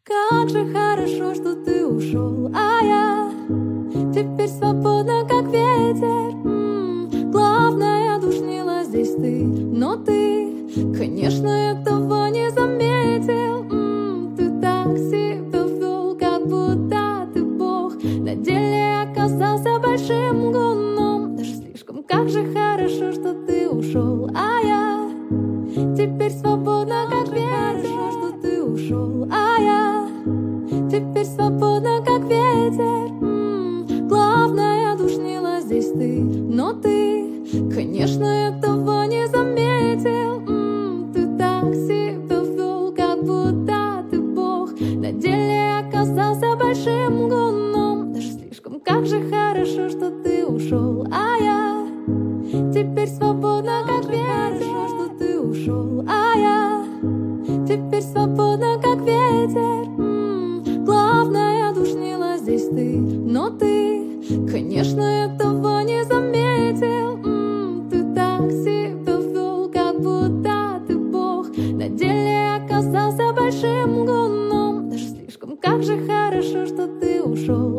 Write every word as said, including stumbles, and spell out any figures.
Как же хорошо, что ты ушел, а я теперь свободна, как ветер. М-м, главное, душнила здесь ты, но ты, конечно, этого не заметил. М-м, ты так себя вел, как будто ты бог, на деле оказался большим гуном. Даже слишком, как же хорошо, что ты ушел, а я теперь свободна, как ветер. Хорошо, что ты ушел, а я теперь свободна, как ветер. М-м, главное, душнила здесь ты, но ты, конечно, этого не заметил. М-м, ты так себя вел, как будто ты бог, на деле оказался большим гуном. Даже слишком, как же хорошо, что ты ушел, а я теперь свободна, как ветер. Хорошо, что ты ушел, а я теперь свободна, как ветер. М-м, главное, душнила здесь ты, но ты, конечно, этого не заметил. М-м, ты так себя вел, как будто ты бог, на деле оказался большим гуном. Даже слишком, как же хорошо, что ты ушел.